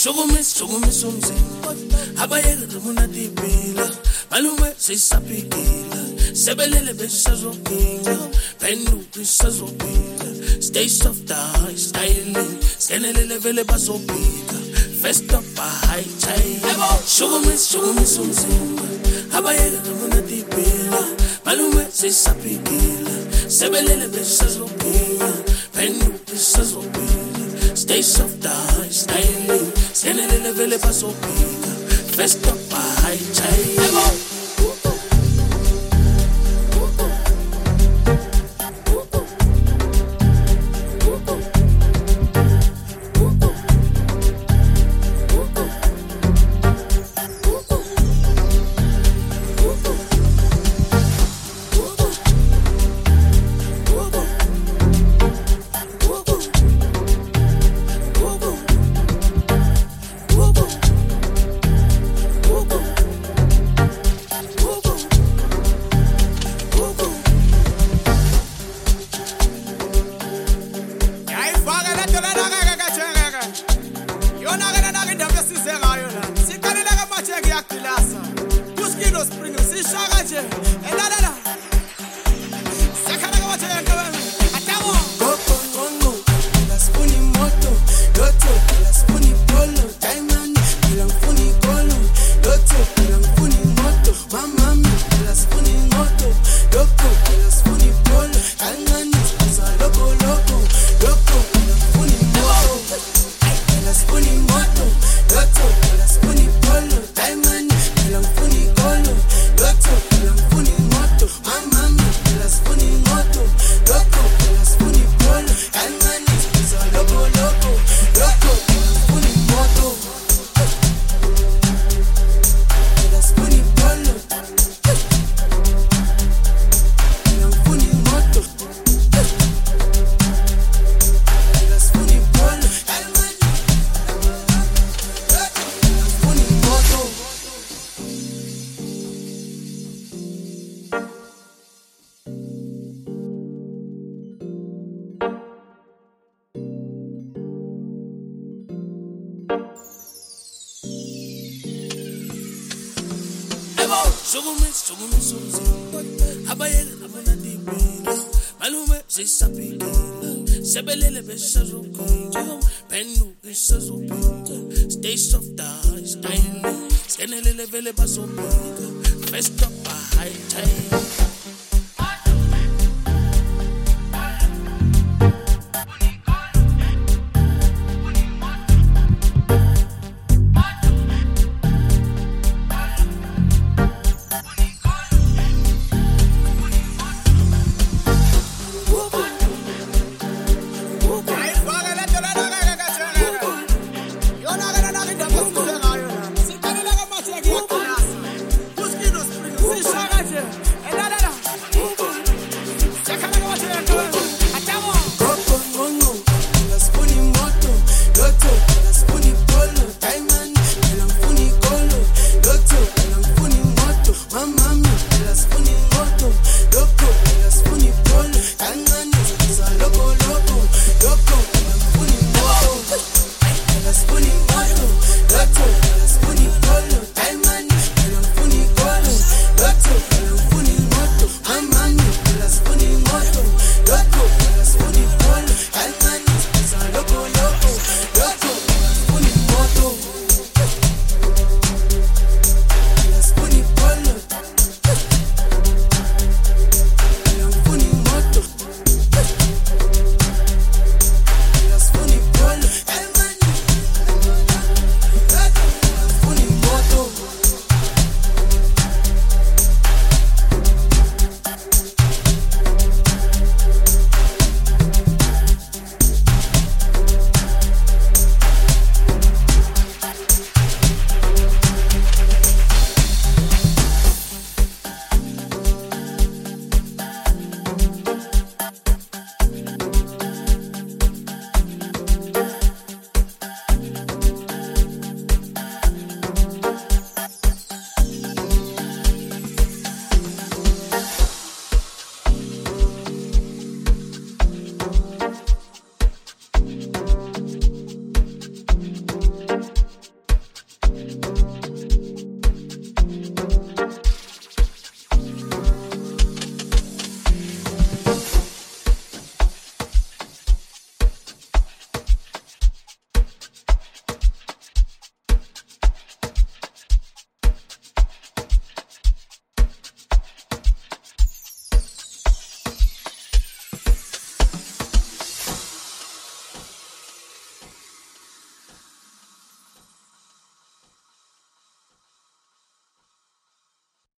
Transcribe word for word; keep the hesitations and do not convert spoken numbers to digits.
Shugumis, shugumis umzimba abayeke dumuna dibila malume sisapikila sebelele besazokila penduka isazobila stay soft high styling skenelele vele bazobika first up a high time shugumis, shugumis umzimba abayeke dumuna dibila malume sisapikila sebelele besazokila penduka isazobila stay soft high styling skenelele vele bazobika first up a high time. Shugumis, shugumis umzimba abayeke dumuna dibila malume sisapikila sebelele besazokila penduka isazobika stay soft high styling skenelele vele bazobika first up a high time.